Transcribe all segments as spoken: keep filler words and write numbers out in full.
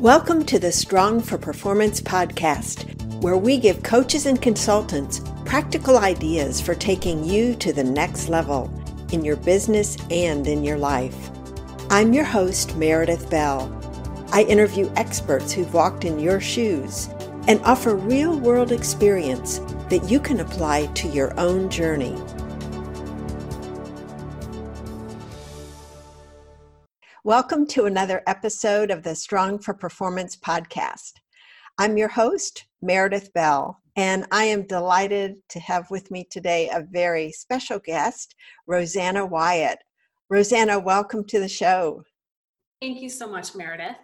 Welcome to the Strong for Performance podcast, where we give coaches and consultants practical ideas for taking you to the next level in your business and in your life. I'm your host, Meredith Bell. I interview experts who've walked in your shoes and offer real-world experience that you can apply to your own journey. Welcome to another episode of the Strong for Performance podcast. I'm your host, Meredith Bell, and I am delighted to have with me today a very special guest, Rosanna Wyatt. Rosanna, welcome to the show. Thank you so much, Meredith.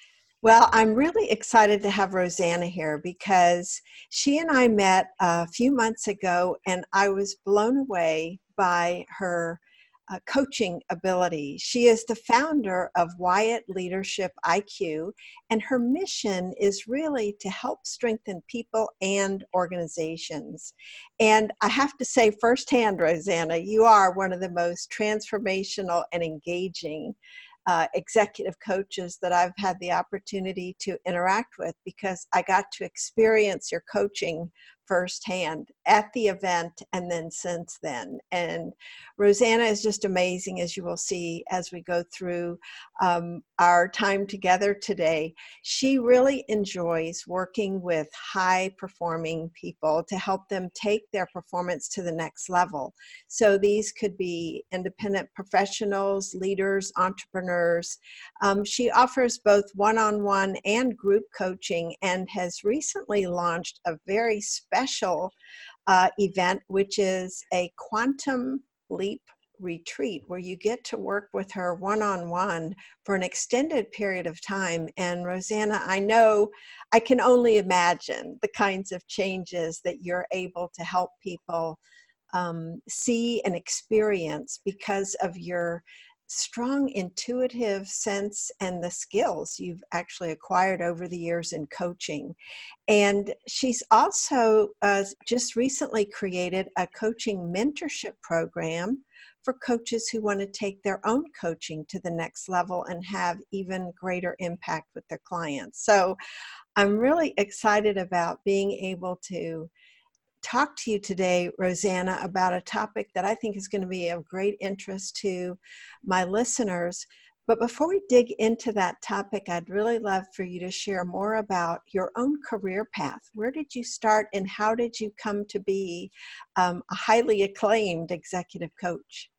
Well, I'm really excited to have Rosanna here because she and I met a few months ago, and I was blown away by her Uh, coaching ability. She is the founder of Wyatt Leadership I Q, and her mission is really to help strengthen people and organizations. And I have to say firsthand, Rosanna, you are one of the most transformational and engaging uh, executive coaches that I've had the opportunity to interact with, because I got to experience your coaching firsthand at the event and then since then. And Rosanna is just amazing, as you will see as we go through um, our time together today. She really enjoys working with high performing people to help them take their performance to the next level. So these could be independent professionals, leaders, entrepreneurs. Um, she offers both one-on-one and group coaching, and has recently launched a very special uh, event, which is a Quantum Leap retreat, where you get to work with her one-on-one for an extended period of time. And Rosanna, I know, I can only imagine the kinds of changes that you're able to help people um, see and experience because of your strong intuitive sense and the skills you've actually acquired over the years in coaching. And she's also uh, just recently created a coaching mentorship program for coaches who want to take their own coaching to the next level and have even greater impact with their clients. So I'm really excited about being able to talk to you today, Rosanna, about a topic that I think is going to be of great interest to my listeners. But before we dig into that topic, I'd really love for you to share more about your own career path. Where did you start, and how did you come to be um, a highly acclaimed executive coach?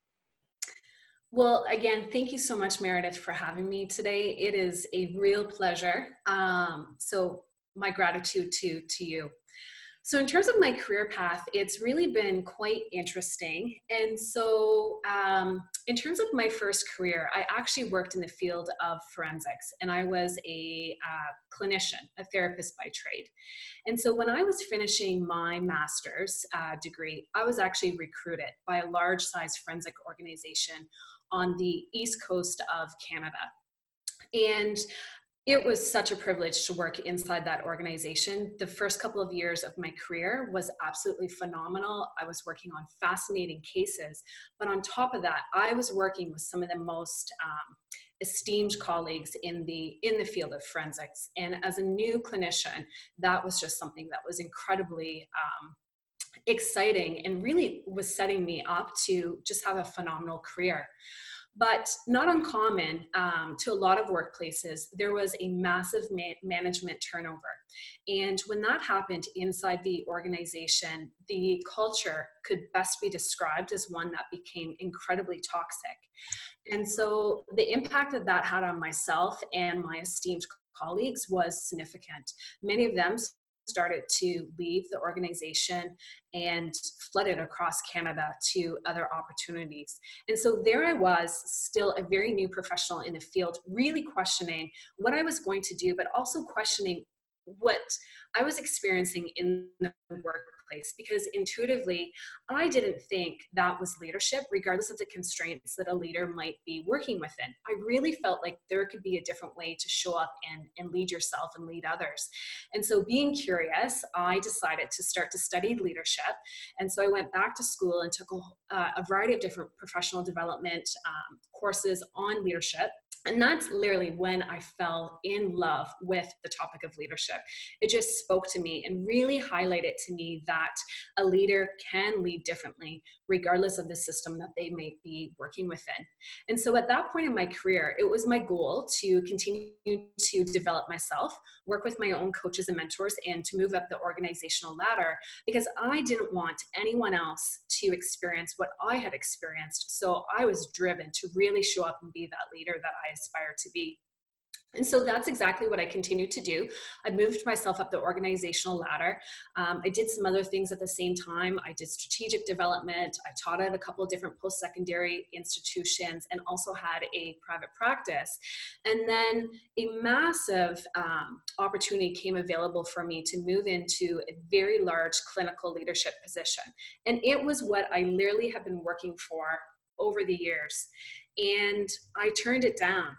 Well, again, thank you so much, Meredith, for having me today. It is a real pleasure. Um, so my gratitude to, to you. So in terms of my career path, it's really been quite interesting. And so um, in terms of my first career, I actually worked in the field of forensics, and I was a uh, clinician, a therapist by trade. And so when I was finishing my master's uh, degree, I was actually recruited by a large size forensic organization on the East Coast of Canada. And it was such a privilege to work inside that organization. The first couple of years of my career was absolutely phenomenal. I was working on fascinating cases, but on top of that, I was working with some of the most um, esteemed colleagues in the in the field of forensics. And as a new clinician, that was just something that was incredibly um, exciting, and really was setting me up to just have a phenomenal career. But not uncommon um, to a lot of workplaces, there was a massive ma- management turnover. And when that happened inside the organization, the culture could best be described as one that became incredibly toxic. And so the impact that that had on myself and my esteemed colleagues was significant. Many of them started to leave the organization and flooded across Canada to other opportunities. And so there I was, still a very new professional in the field, really questioning what I was going to do, but also questioning what I was experiencing in the workplace, because intuitively, I didn't think that was leadership, regardless of the constraints that a leader might be working within. I really felt like there could be a different way to show up and, and lead yourself and lead others. And so being curious, I decided to start to study leadership. And so I went back to school and took a, uh, a variety of different professional development um, courses on leadership. And that's literally when I fell in love with the topic of leadership. It just spoke to me and really highlighted to me that a leader can lead differently, regardless of the system that they may be working within. And so at that point in my career, it was my goal to continue to develop myself, work with my own coaches and mentors, and to move up the organizational ladder, because I didn't want anyone else to experience what I had experienced. So I was driven to really show up and be that leader that I aspire to be. And so that's exactly what I continued to do. I moved myself up the organizational ladder. Um, I did some other things at the same time. I did strategic development. I taught at a couple of different post-secondary institutions and also had a private practice. And then a massive um, opportunity came available for me to move into a very large clinical leadership position. And it was what I literally have been working for over the years. And I turned it down.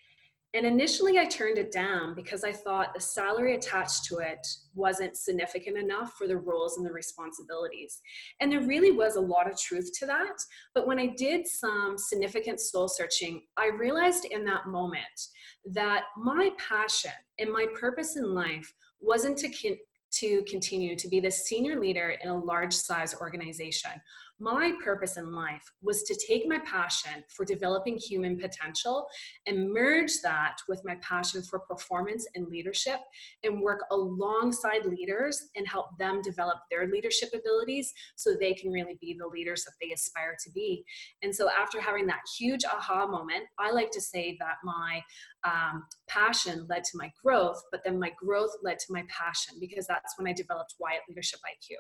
And initially I turned it down because I thought the salary attached to it wasn't significant enough for the roles and the responsibilities. And there really was a lot of truth to that. But when I did some significant soul searching, I realized in that moment that my passion and my purpose in life wasn't to con- to continue to be the senior leader in a large size organization. My purpose in life was to take my passion for developing human potential and merge that with my passion for performance and leadership and work alongside leaders and help them develop their leadership abilities so they can really be the leaders that they aspire to be. And so after having that huge aha moment, I like to say that my um, passion led to my growth, but then my growth led to my passion, because that's when I developed Wyatt Leadership I Q.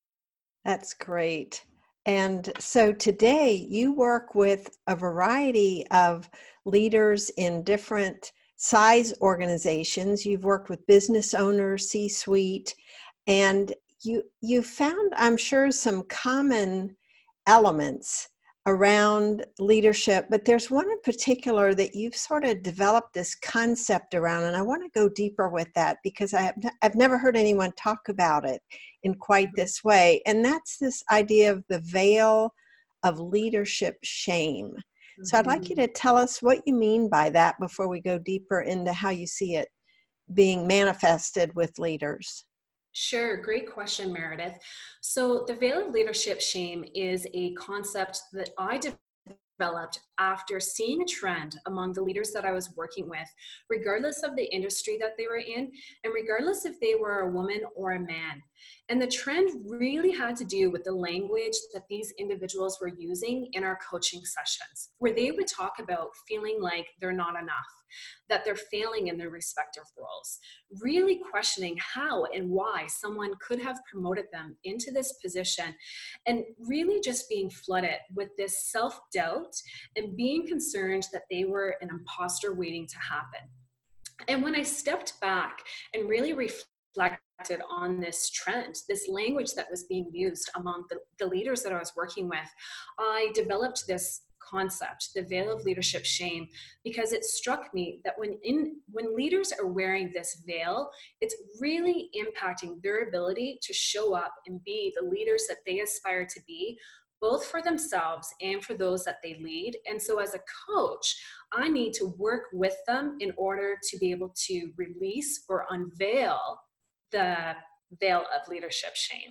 That's great. And so today you work with a variety of leaders in different size organizations. You've worked with business owners, C-suite, and you you found, I'm sure, some common elements around leadership, but there's one in particular that you've sort of developed this concept around, and I want to go deeper with that because I have, I've never heard anyone talk about it in quite this way, and that's this idea of the veil of leadership shame. Mm-hmm. So I'd like you to tell us what you mean by that before we go deeper into how you see it being manifested with leaders. Sure, great question, Meredith. So the veil of leadership shame is a concept that I developed after seeing a trend among the leaders that I was working with, regardless of the industry that they were in, and regardless if they were a woman or a man. And the trend really had to do with the language that these individuals were using in our coaching sessions, where they would talk about feeling like they're not enough, that they're failing in their respective roles, really questioning how and why someone could have promoted them into this position, and really just being flooded with this self-doubt and being concerned that they were an imposter waiting to happen. And when I stepped back and really reflected on this trend, this language that was being used among the, the leaders that I was working with, I developed this concept, the veil of leadership shame, because it struck me that when in when leaders are wearing this veil, it's really impacting their ability to show up and be the leaders that they aspire to be, both for themselves and for those that they lead. And so as a coach, I need to work with them in order to be able to release or unveil the veil of leadership shame.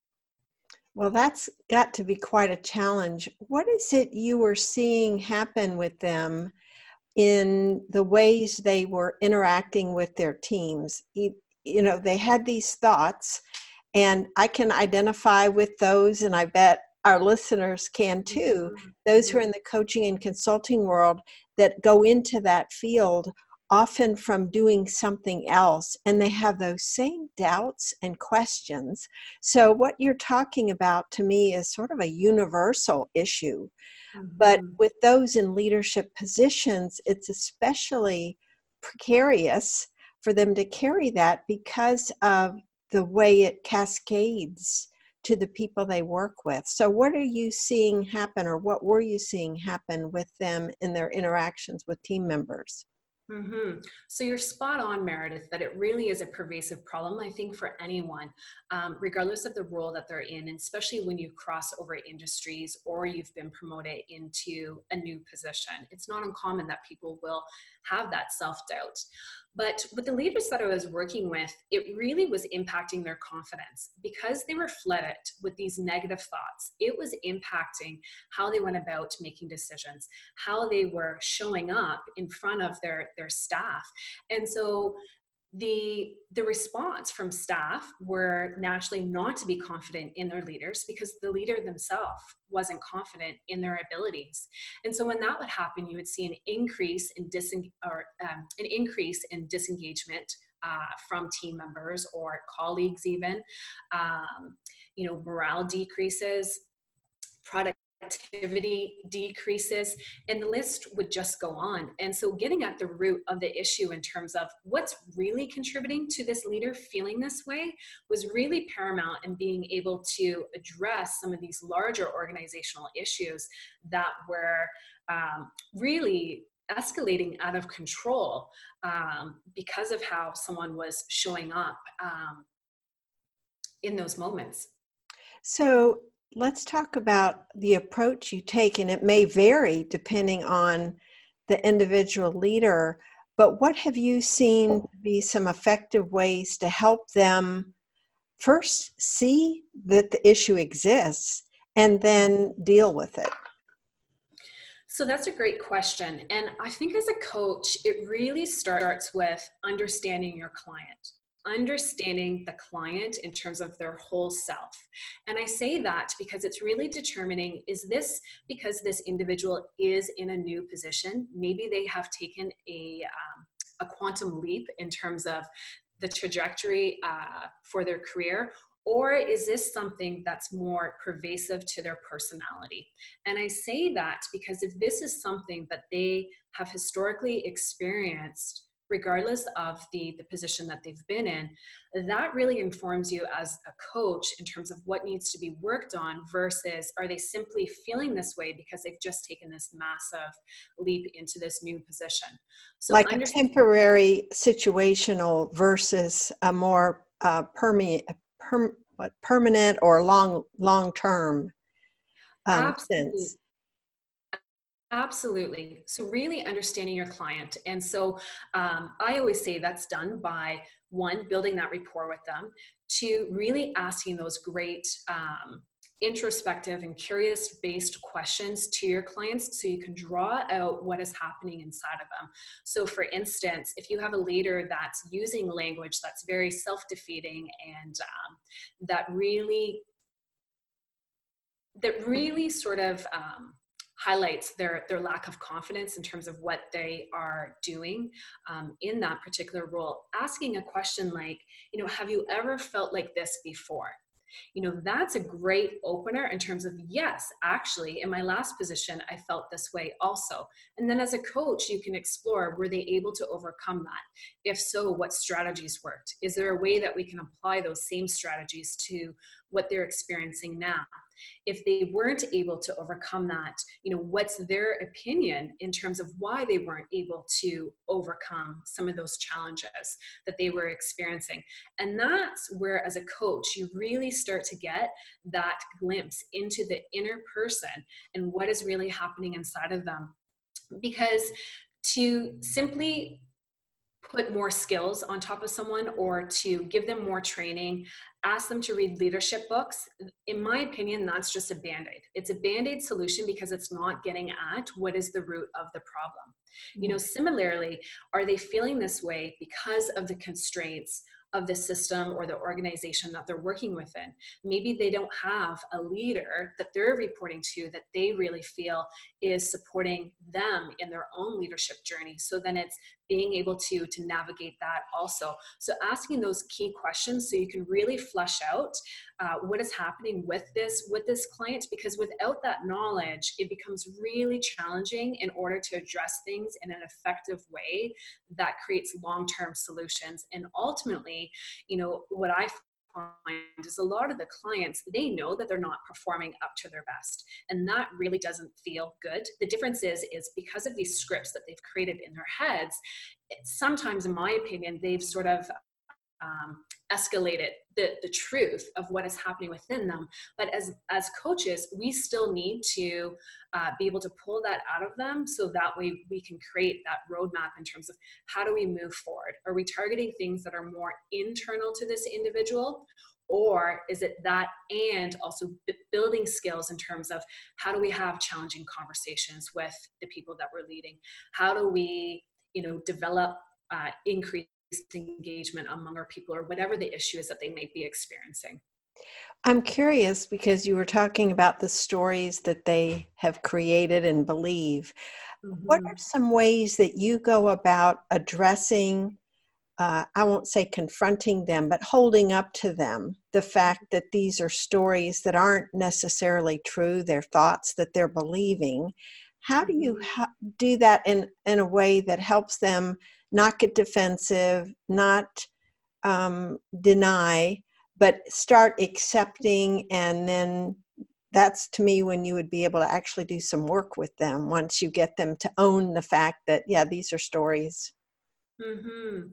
Well, that's got to be quite a challenge. What is it you were seeing happen with them in the ways they were interacting with their teams? You, you know, they had these thoughts, and I can identify with those, and I bet our listeners can too, those who are in the coaching and consulting world that go into that field often from doing something else, and they have those same doubts and questions. So what you're talking about to me is sort of a universal issue. Mm-hmm. But with those in leadership positions, it's especially precarious for them to carry that because of the way it cascades to the people they work with. So what are you seeing happen, or what were you seeing happen with them in their interactions with team members? Mm-hmm. So you're spot on, Meredith, that it really is a pervasive problem, I think, for anyone, um, regardless of the role that they're in, and especially when you cross over industries or you've been promoted into a new position. It's not uncommon that people will have that self-doubt. But with the leaders that I was working with, it really was impacting their confidence because they were flooded with these negative thoughts. It was impacting how they went about making decisions, how they were showing up in front of their, their staff. And so the the response from staff were naturally not to be confident in their leaders because the leader themselves wasn't confident in their abilities. And so when that would happen, you would see an increase in dis or um, an increase in disengagement uh, from team members or colleagues even. Um, you know, morale decreases, product activity decreases, and the list would just go on. And so getting at the root of the issue in terms of what's really contributing to this leader feeling this way was really paramount in being able to address some of these larger organizational issues that were um, really escalating out of control um, because of how someone was showing up um, in those moments. So let's talk about the approach you take, and it may vary depending on the individual leader, but what have you seen to be some effective ways to help them first see that the issue exists and then deal with it? So that's a great question. And I think as a coach, it really starts with understanding your client. Understanding the client in terms of their whole self. And I say that because it's really determining, is this because this individual is in a new position? Maybe they have taken a, um, a quantum leap in terms of the trajectory uh, for their career, or is this something that's more pervasive to their personality? And I say that because if this is something that they have historically experienced, regardless of the, the position that they've been in, that really informs you as a coach in terms of what needs to be worked on versus are they simply feeling this way because they've just taken this massive leap into this new position. So like a temporary situational versus a more uh, perme- perm- what, permanent or long, long-term um, sense. Absolutely. So really understanding your client. And so um, I always say that's done by one, building that rapport with them, two, really asking those great um, introspective and curious based questions to your clients so you can draw out what is happening inside of them. So for instance, if you have a leader that's using language that's very self-defeating and um, that really, that really sort of um, highlights their, their lack of confidence in terms of what they are doing um, in that particular role. Asking a question like, you know, have you ever felt like this before? You know, that's a great opener in terms of, yes, actually, in my last position, I felt this way also. And then as a coach, you can explore, were they able to overcome that? If so, what strategies worked? Is there a way that we can apply those same strategies to what they're experiencing now? If they weren't able to overcome that, you know, what's their opinion in terms of why they weren't able to overcome some of those challenges that they were experiencing? And that's where, as a coach, you really start to get that glimpse into the inner person and what is really happening inside of them. Because to simply put more skills on top of someone or to give them more training, ask them to read leadership books, in my opinion, that's just a Band-Aid. It's a Band-Aid solution because it's not getting at what is the root of the problem. Mm-hmm. You know, similarly, are they feeling this way because of the constraints of the system or the organization that they're working within? Maybe they don't have a leader that they're reporting to that they really feel is supporting them in their own leadership journey. So then it's being able to, to navigate that also. So asking those key questions so you can really flesh out uh, what is happening with this, with this client, because without that knowledge, it becomes really challenging in order to address things in an effective way that creates long-term solutions. And ultimately, you know, what I find is a lot of the clients, they know that they're not performing up to their best, and that really doesn't feel good. The difference is is because of these scripts that they've created in their heads, sometimes, in my opinion, they've sort of um, escalated the, the truth of what is happening within them. But as, as coaches, we still need to uh, be able to pull that out of them, so that way we can create that roadmap in terms of how do we move forward? Are we targeting things that are more internal to this individual? Or is it that, and also b- building skills in terms of how do we have challenging conversations with the people that we're leading? How do we, you know, develop uh, increased engagement among our people, or whatever the issue is that they may be experiencing? I'm curious because you were talking about the stories that they have created and believe. What are Mm-hmm. some ways that you go about addressing, uh, I won't say confronting them, but holding up to them the fact that these are stories that aren't necessarily true, they're thoughts that they're believing? How do you Mm-hmm. ha- do that in, in a way that helps them not get defensive, not um, deny, but start accepting? And then that's to me when you would be able to actually do some work with them once you get them to own the fact that, yeah, these are stories. Mm-hmm.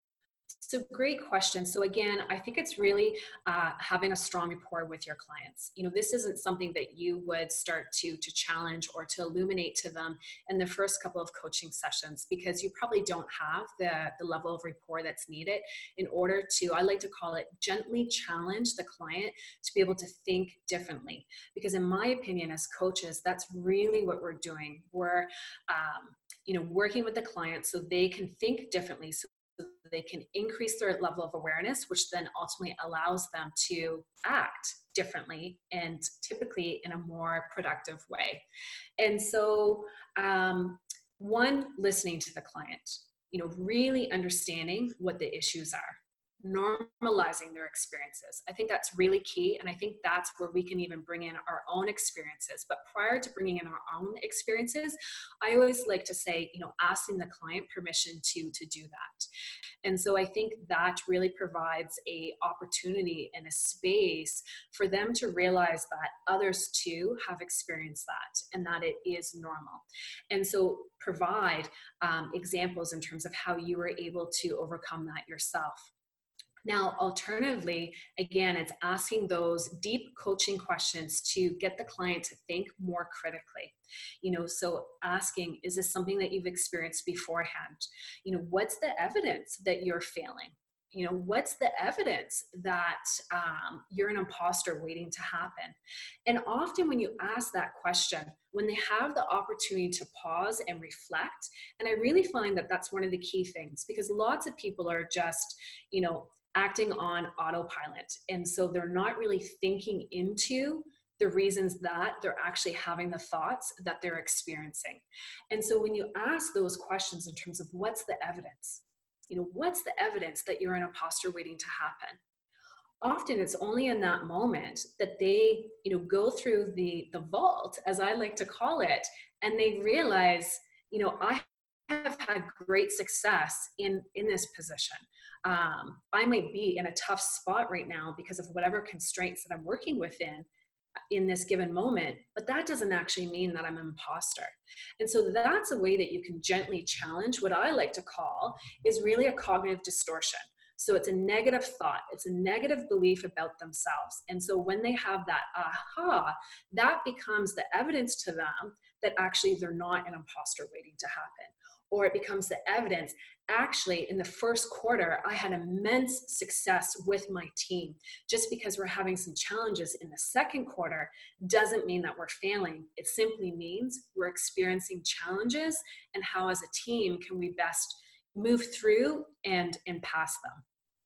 So great question. So again, I think it's really uh, having a strong rapport with your clients. You know, this isn't something that you would start to to challenge or to illuminate to them in the first couple of coaching sessions, because you probably don't have the, the level of rapport that's needed in order to, I like to call it, gently challenge the client to be able to think differently. Because in my opinion, as coaches, that's really what we're doing. We're um, you know, working with the client so they can think differently, so they can increase their level of awareness, which then ultimately allows them to act differently and typically in a more productive way. And so, um, one, listening to the client, you know, really understanding what the issues are, normalizing their experiences. I think that's really key. And I think that's where we can even bring in our own experiences. But prior to bringing in our own experiences, I always like to say, you know, asking the client permission to, to do that. And so I think that really provides a opportunity and a space for them to realize that others too have experienced that and that it is normal. And so provide um, examples in terms of how you were able to overcome that yourself. Now, alternatively, again, it's asking those deep coaching questions to get the client to think more critically. You know, so asking, is this something that you've experienced beforehand? You know, what's the evidence that you're failing? You know, what's the evidence that um, you're an imposter waiting to happen? And often when you ask that question, when they have the opportunity to pause and reflect, and I really find that that's one of the key things, because lots of people are just, you know, acting on autopilot. And so they're not really thinking into the reasons that they're actually having the thoughts that they're experiencing. And so when you ask those questions in terms of what's the evidence, you know, what's the evidence that you're an imposter waiting to happen? Often it's only in that moment that they, you know, go through the the vault, as I like to call it, and they realize, you know, I have had great success in in this position. Um, I might be in a tough spot right now because of whatever constraints that I'm working within in this given moment, but that doesn't actually mean that I'm an imposter. And so that's a way that you can gently challenge what I like to call is really a cognitive distortion. So it's a negative thought, it's a negative belief about themselves. And so when they have that aha, that becomes the evidence to them that actually they're not an imposter waiting to happen. Or it becomes the evidence, actually, in the first quarter, I had immense success with my team. Just because we're having some challenges in the second quarter doesn't mean that we're failing. It simply means we're experiencing challenges, and how as a team can we best move through and, and pass them.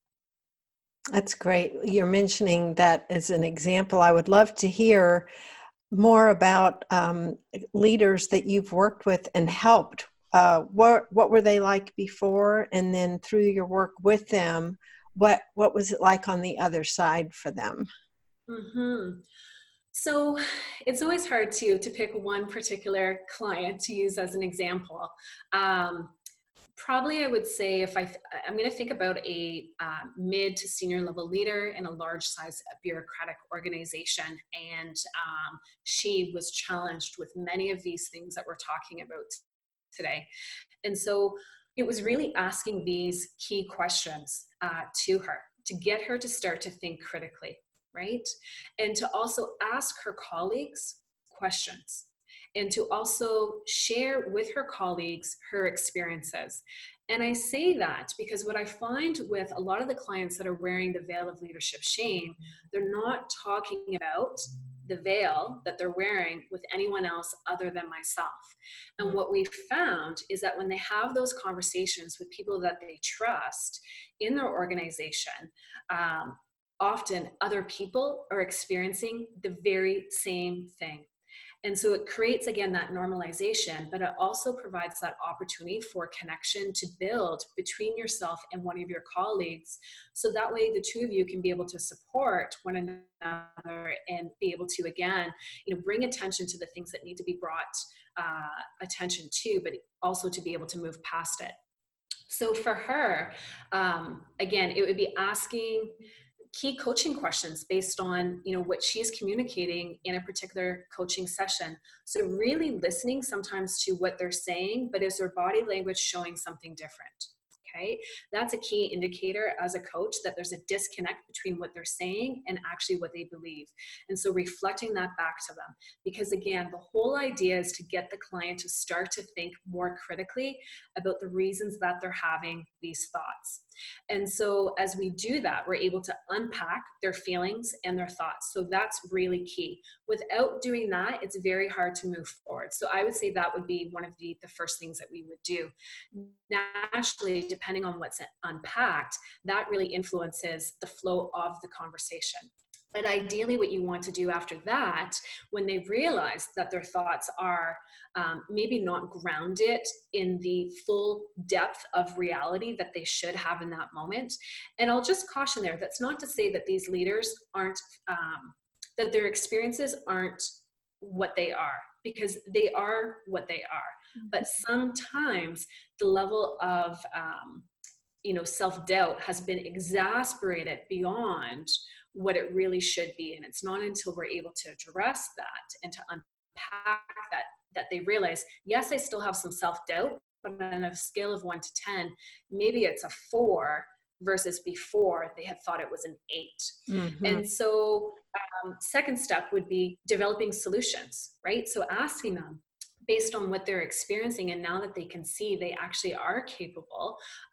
That's great. You're mentioning that as an example. I would love to hear more about um, leaders that you've worked with and helped. Uh, what what were they like before, and then through your work with them, what what was it like on the other side for them? Mm-hmm. So it's always hard to to pick one particular client to use as an example. Um, Probably, I would say if I, th- I'm going to think about a uh, mid to senior level leader in a large size bureaucratic organization. And um, she was challenged with many of these things that we're talking about today. And so, it was really asking these key questions uh, to her to get her to start to think critically, right? And to also ask her colleagues questions, and to also share with her colleagues her experiences. And I say that because what I find with a lot of the clients that are wearing the veil of leadership shame, they're not talking about the veil that they're wearing with anyone else other than myself. And what we've found is that when they have those conversations with people that they trust in their organization, um, often other people are experiencing the very same thing. And so it creates, again, that normalization, but it also provides that opportunity for connection to build between yourself and one of your colleagues. So that way the two of you can be able to support one another and be able to, again, you know, bring attention to the things that need to be brought uh, attention to, but also to be able to move past it. So for her, um, again, it would be asking key coaching questions based on, you know, what she's communicating in a particular coaching session. So really listening sometimes to what they're saying, but is their body language showing something different? Okay, that's a key indicator as a coach that there's a disconnect between what they're saying and actually what they believe. And so reflecting that back to them, because again, the whole idea is to get the client to start to think more critically about the reasons that they're having these thoughts. And so as we do that, we're able to unpack their feelings and their thoughts. So that's really key. Without doing that, it's very hard to move forward. So I would say that would be one of the, the first things that we would do. Naturally, depending on what's unpacked, that really influences the flow of the conversation. But ideally, what you want to do after that, when they realize that their thoughts are um, maybe not grounded in the full depth of reality that they should have in that moment. And I'll just caution there, that's not to say that these leaders aren't, um, that their experiences aren't what they are, because they are what they are. But sometimes the level of, um, you know, self-doubt has been exasperated beyond what it really should be. And it's not until we're able to address that and to unpack that, that they realize, yes, I still have some self-doubt, but on a scale of one to ten, maybe it's a four versus before they had thought it was an eight. Mm-hmm. And so um, second step would be developing solutions, right? So asking them, based on what they're experiencing, and now that they can see they actually are capable,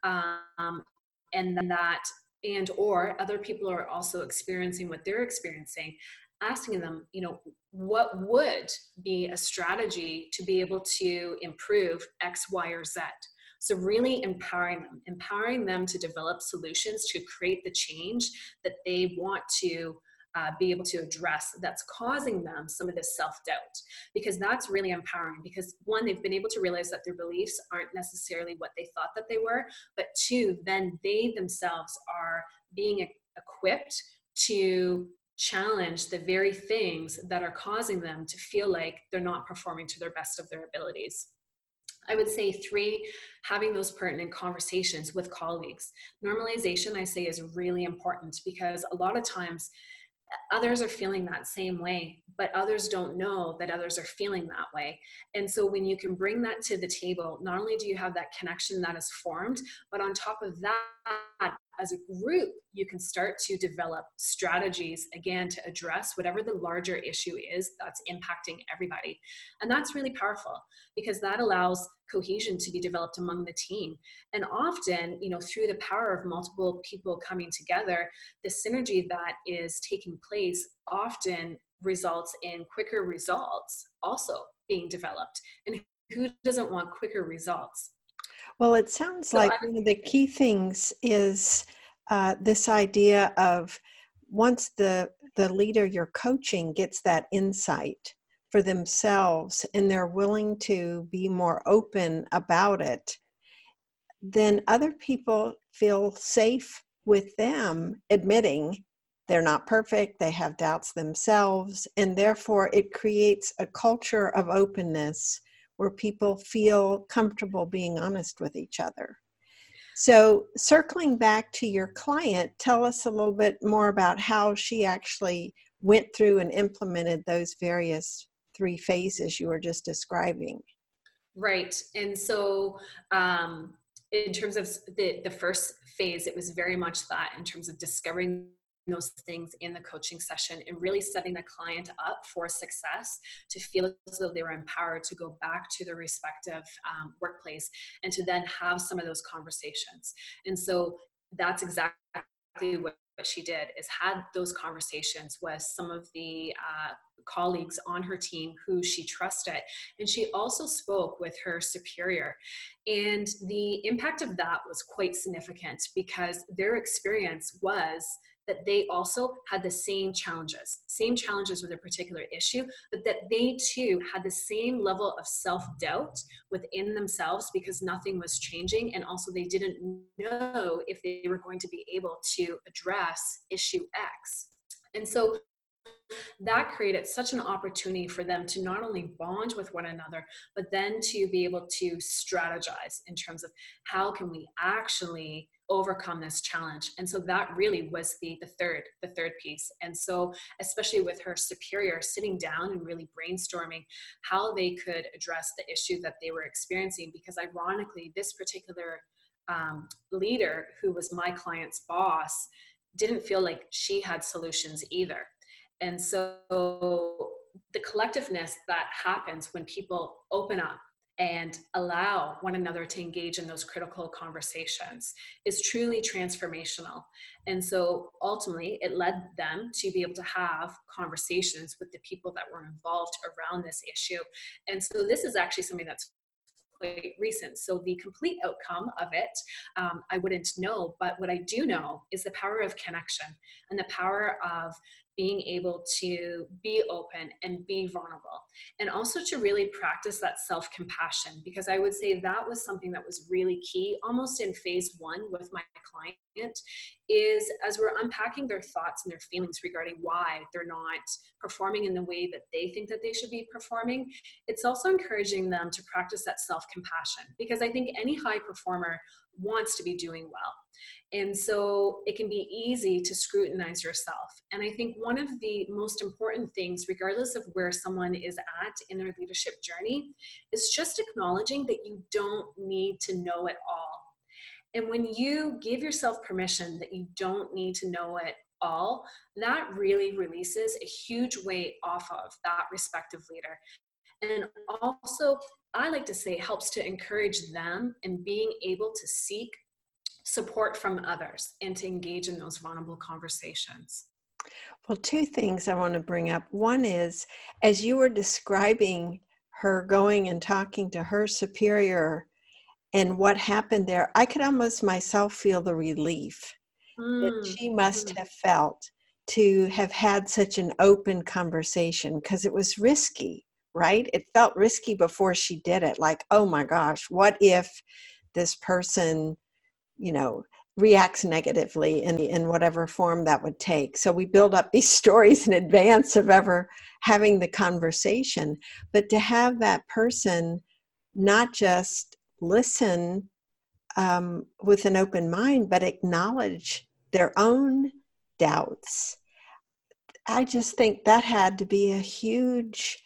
um, and then that, and or other people are also experiencing what they're experiencing, asking them, you know, what would be a strategy to be able to improve X, Y, or Z? So really empowering them, empowering them to develop solutions to create the change that they want to Uh, be able to address that's causing them some of this self-doubt, because that's really empowering. Because one, they've been able to realize that their beliefs aren't necessarily what they thought that they were, but two, then they themselves are being e- equipped to challenge the very things that are causing them to feel like they're not performing to their best of their abilities. I would say three, having those pertinent conversations with colleagues. Normalization, I say, is really important, because a lot of times others are feeling that same way, but others don't know that others are feeling that way. And so when you can bring that to the table, not only do you have that connection that is formed, but on top of that, as a group, you can start to develop strategies, again, to address whatever the larger issue is that's impacting everybody. And that's really powerful, because that allows cohesion to be developed among the team. And often, you know, through the power of multiple people coming together, the synergy that is taking place often results in quicker results also being developed. And who doesn't want quicker results? Well, it sounds so like I, one of the key things is uh, this idea of once the, the leader you're coaching gets that insight for themselves and they're willing to be more open about it, then other people feel safe with them admitting they're not perfect, they have doubts themselves, and therefore it creates a culture of openness where people feel comfortable being honest with each other. So circling back to your client, tell us a little bit more about how she actually went through and implemented those various three phases you were just describing. Right. And so um, in terms of the, the first phase, it was very much that in terms of discovering those things in the coaching session and really setting the client up for success, to feel as though they were empowered to go back to their respective um, workplace and to then have some of those conversations. And so that's exactly what she did, is had those conversations with some of the uh, colleagues on her team who she trusted. And she also spoke with her superior. And the impact of that was quite significant, because their experience was that they also had the same challenges, same challenges with a particular issue, but that they too had the same level of self-doubt within themselves because nothing was changing. And also they didn't know if they were going to be able to address issue X. And so that created such an opportunity for them to not only bond with one another, but then to be able to strategize in terms of how can we actually overcome this challenge. And so that really was the the third the third piece. And so especially with her superior, sitting down and really brainstorming how they could address the issue that they were experiencing, because ironically this particular um, leader, who was my client's boss, didn't feel like she had solutions either. And so the collectiveness that happens when people open up and allow one another to engage in those critical conversations is truly transformational. And so ultimately it led them to be able to have conversations with the people that were involved around this issue. And so this is actually something that's quite recent. So the complete outcome of it, um, I wouldn't know, but what I do know is the power of connection and the power of being able to be open and be vulnerable, and also to really practice that self-compassion, because I would say that was something that was really key almost in phase one with my client, is as we're unpacking their thoughts and their feelings regarding why they're not performing in the way that they think that they should be performing, it's also encouraging them to practice that self-compassion, because I think any high performer wants to be doing well. And so it can be easy to scrutinize yourself. And I think one of the most important things, regardless of where someone is at in their leadership journey, is just acknowledging that you don't need to know it all. And when you give yourself permission that you don't need to know it all, that really releases a huge weight off of that respective leader. And also, I like to say, helps to encourage them in being able to seek support from others and to engage in those vulnerable conversations. Well, two things I want to bring up. One is, as you were describing her going and talking to her superior and what happened there, I could almost myself feel the relief mm. that she must mm. have felt to have had such an open conversation, because it was risky, right? It felt risky before she did it. Like, oh my gosh, what if this person, you know, reacts negatively in, in whatever form that would take. So we build up these stories in advance of ever having the conversation. But to have that person not just listen um, with an open mind, but acknowledge their own doubts, I just think that had to be a huge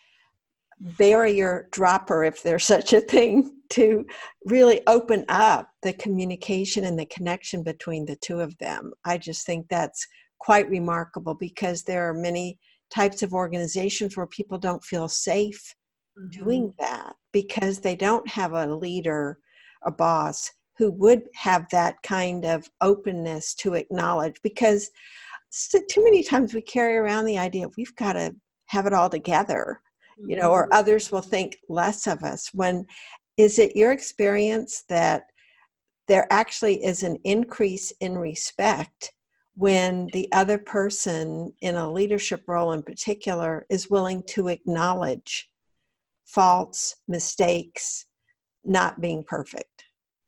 barrier dropper, if there's such a thing, to really open up the communication and the connection between the two of them. I just think that's quite remarkable, because there are many types of organizations where people don't feel safe mm-hmm. doing that, because they don't have a leader, a boss, who would have that kind of openness to acknowledge. Because so, too many times we carry around the idea we've got to have it all together, you know, or others will think less of us. When is it your experience that there actually is an increase in respect when the other person in a leadership role in particular is willing to acknowledge faults, mistakes, not being perfect?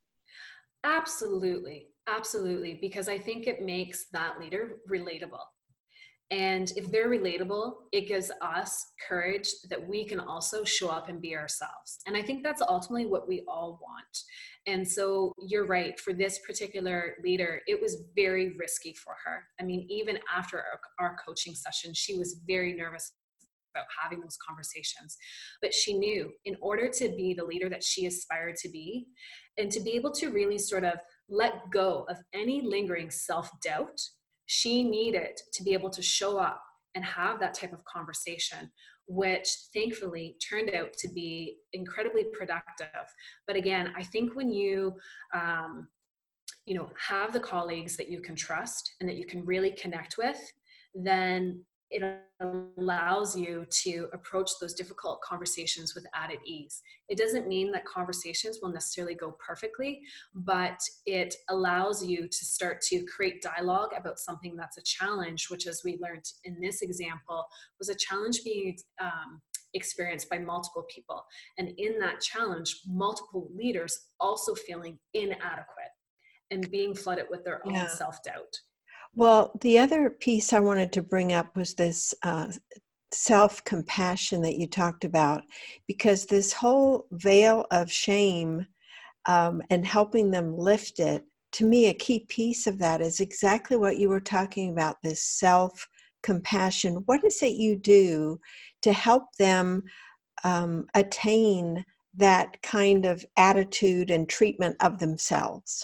Absolutely. Absolutely. Because I think it makes that leader relatable. And if they're relatable, it gives us courage that we can also show up and be ourselves. And I think that's ultimately what we all want. And so you're right, for this particular leader, it was very risky for her. I mean, even after our, our coaching session, she was very nervous about having those conversations. But she knew in order to be the leader that she aspired to be, and to be able to really sort of let go of any lingering self-doubt, she needed to be able to show up and have that type of conversation, which thankfully turned out to be incredibly productive. But again, I think when you, um, you know, have the colleagues that you can trust and that you can really connect with, then it allows you to approach those difficult conversations with added ease. It doesn't mean that conversations will necessarily go perfectly, but it allows you to start to create dialogue about something that's a challenge, which, as we learned in this example, was a challenge being um, experienced by multiple people. And in that challenge, multiple leaders also feeling inadequate and being flooded with their own Yeah. self-doubt. Well, the other piece I wanted to bring up was this uh, self-compassion that you talked about, because this whole veil of shame um, and helping them lift it, to me, a key piece of that is exactly what you were talking about, this self-compassion. What is it you do to help them um, attain that kind of attitude and treatment of themselves?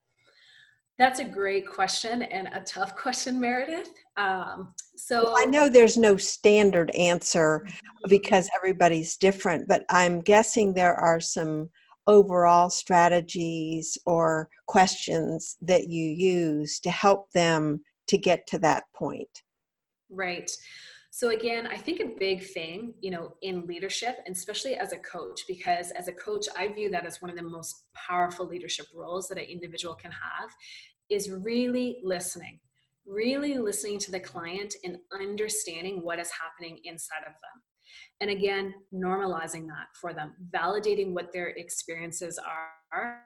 That's a great question and a tough question, Meredith. Um, so Well, I know there's no standard answer because everybody's different, but I'm guessing there are some overall strategies or questions that you use to help them to get to that point. Right. So again, I think a big thing, you know, in leadership, and especially as a coach, because as a coach, I view that as one of the most powerful leadership roles that an individual can have, is really listening, really listening to the client and understanding what is happening inside of them. And again, normalizing that for them, validating what their experiences are.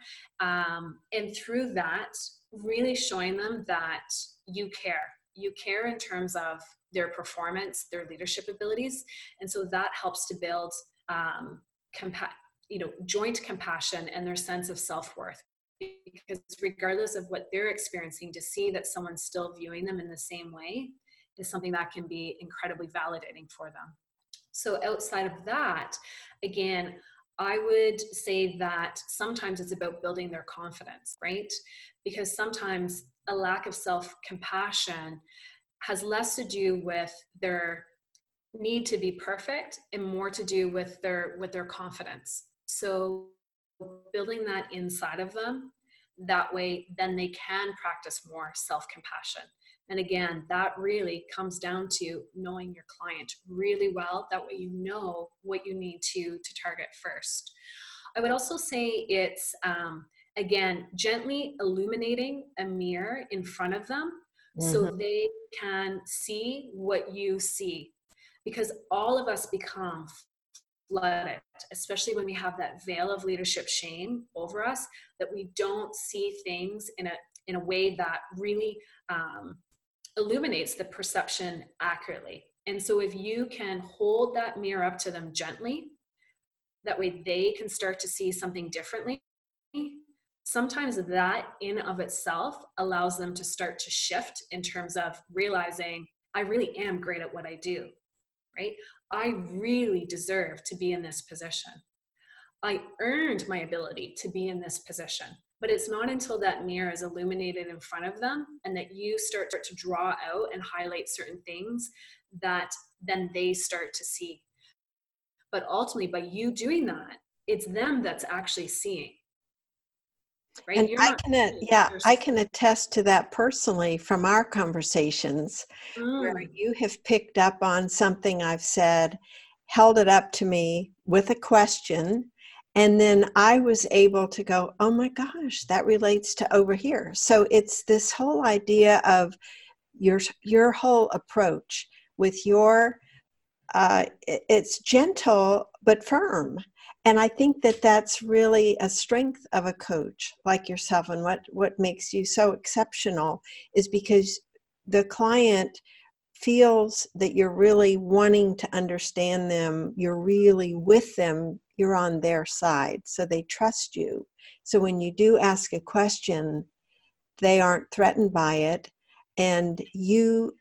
Um, and through that, really showing them that you care. You care in terms of their performance, their leadership abilities. And so that helps to build um, compa- you know, joint compassion and their sense of self-worth. Because regardless of what they're experiencing, to see that someone's still viewing them in the same way is something that can be incredibly validating for them. So outside of that, again, I would say that sometimes it's about building their confidence, right? Because sometimes a lack of self-compassion has less to do with their need to be perfect and more to do with their with their confidence. So building that inside of them, that way then they can practice more self-compassion. And again, that really comes down to knowing your client really well. That way you know what you need to to target first. I would also say it's um, again, gently illuminating a mirror in front of them so Mm-hmm. they can see what you see, because all of us become flooded, especially when we have that veil of leadership shame over us, that we don't see things in a in a way that really um, illuminates the perception accurately. And so if you can hold that mirror up to them gently, that way they can start to see something differently. Sometimes that in of itself allows them to start to shift in terms of realizing, I really am great at what I do, right? I really deserve to be in this position. I earned my ability to be in this position. But it's not until that mirror is illuminated in front of them and that you start to draw out and highlight certain things that then they start to see. But ultimately, by you doing that, it's them that's actually seeing. Right? And You're I not can, uh, seeing, yeah, I there's- can attest to that personally from our conversations, where Mm, you have picked up on something I've said, held it up to me with a question, and then I was able to go, oh my gosh, that relates to over here. So it's this whole idea of your your whole approach with your uh, it- it's gentle but firm. And I think that that's really a strength of a coach like yourself. And what, what makes you so exceptional is because the client feels that you're really wanting to understand them, you're really with them, you're on their side. So they trust you. So when you do ask a question, they aren't threatened by it. And you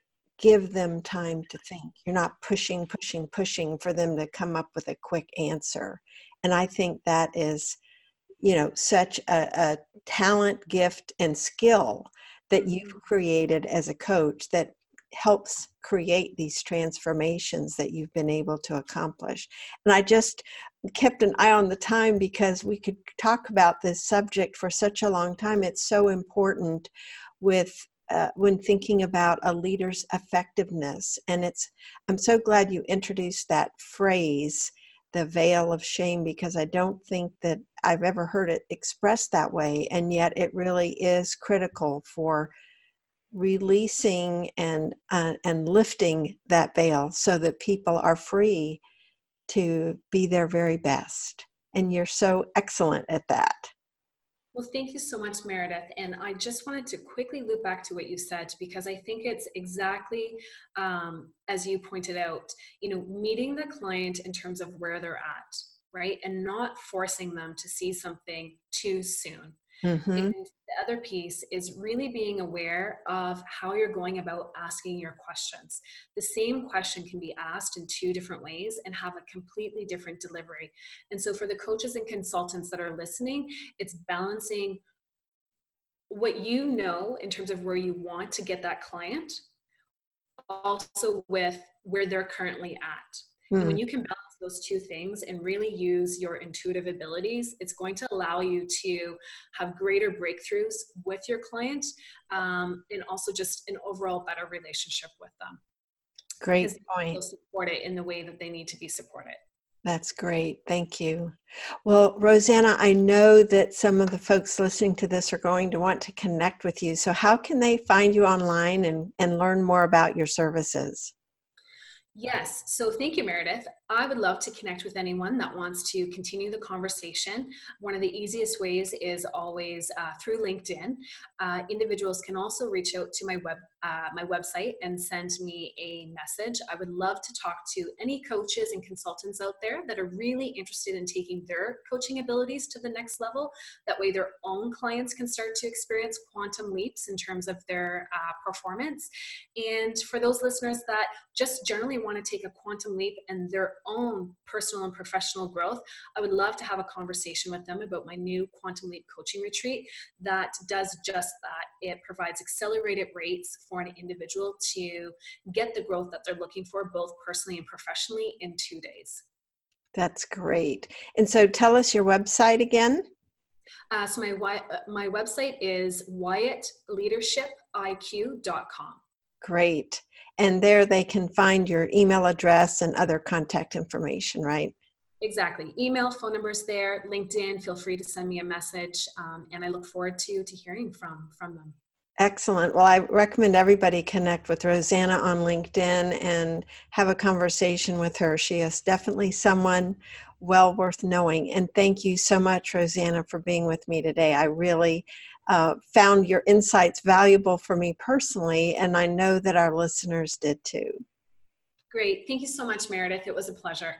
give them time to think. You're not pushing, pushing, pushing for them to come up with a quick answer. And I think that is, you know, such a, a talent, gift, and skill that you've created as a coach that helps create these transformations that you've been able to accomplish. And I just kept an eye on the time because we could talk about this subject for such a long time. It's so important with uh, when thinking about a leader's effectiveness. And it's, I'm so glad you introduced that phrase, the veil of shame, because I don't think that I've ever heard it expressed that way. And yet it really is critical for releasing and uh, and lifting that veil so that people are free to be their very best. And you're so excellent at that. Well, thank you so much, Meredith. And I just wanted to quickly loop back to what you said, because I think it's exactly um, as you pointed out, you know, meeting the client in terms of where they're at, right? And not forcing them to see something too soon. Mm-hmm. And the other piece is really being aware of how you're going about asking your questions. The same question can be asked in two different ways and have a completely different delivery. And so for the coaches and consultants that are listening, it's balancing what you know in terms of where you want to get that client, also with where they're currently at. Mm. And when you can balance those two things and really use your intuitive abilities, it's going to allow you to have greater breakthroughs with your client, um, and also just an overall better relationship with them. Great point. They'll support it in the way that they need to be supported. That's great. Thank you. Well, Rosanna, I know that some of the folks listening to this are going to want to connect with you. So how can they find you online and, and learn more about your services? Yes. So thank you, Meredith. I would love to connect with anyone that wants to continue the conversation. One of the easiest ways is always uh, through LinkedIn. Uh, individuals can also reach out to my web, uh, my website and send me a message. I would love to talk to any coaches and consultants out there that are really interested in taking their coaching abilities to the next level. That way their own clients can start to experience quantum leaps in terms of their uh, performance. And for those listeners that just generally want to take a quantum leap in their own personal and professional growth, I would love to have a conversation with them about my new Quantum Leap coaching retreat that does just that. It provides accelerated rates for an individual to get the growth that they're looking for, both personally and professionally, in two days. That's great. And so tell us your website again. Uh, so my, my website is wyatt leadership I Q dot com. Great. And there they can find your email address and other contact information, right? Exactly. Email, phone numbers there, LinkedIn, feel free to send me a message. Um, and I look forward to, to hearing from, from them. Excellent. Well, I recommend everybody connect with Rosanna on LinkedIn and have a conversation with her. She is definitely someone well worth knowing. And thank you so much, Rosanna, for being with me today. I really uh, found your insights valuable for me personally, and I know that our listeners did too. Great. Thank you so much, Meredith. It was a pleasure.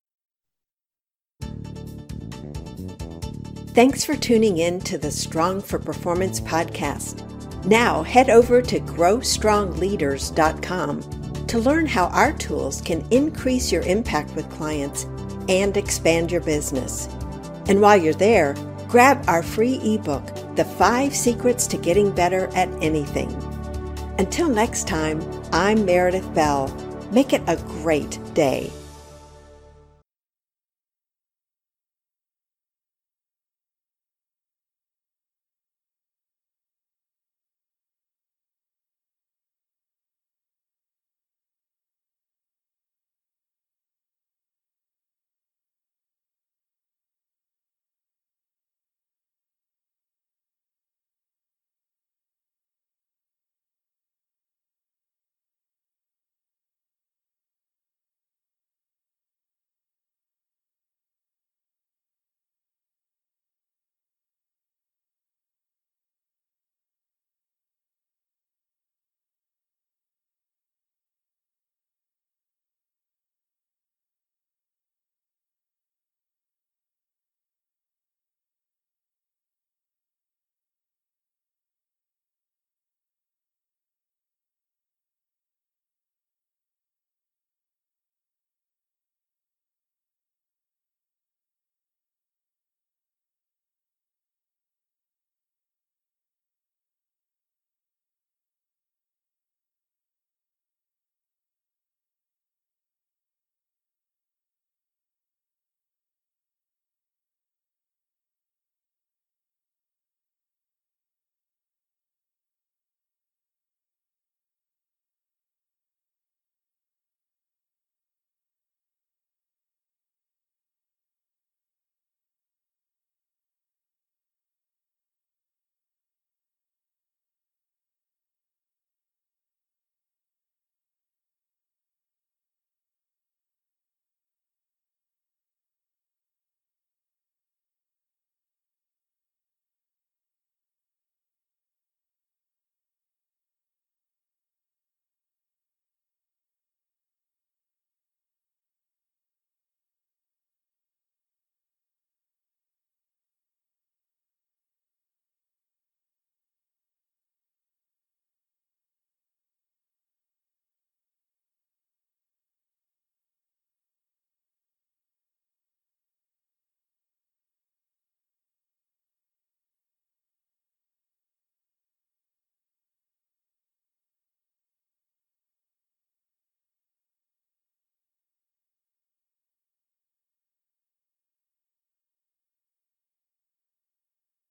Thanks for tuning in to the Strong for Performance podcast. Now head over to grow strong leaders dot com to learn how our tools can increase your impact with clients and expand your business. And while you're there, grab our free ebook, The Five Secrets to Getting Better at Anything. Until next time, I'm Meredith Bell. Make it a great day.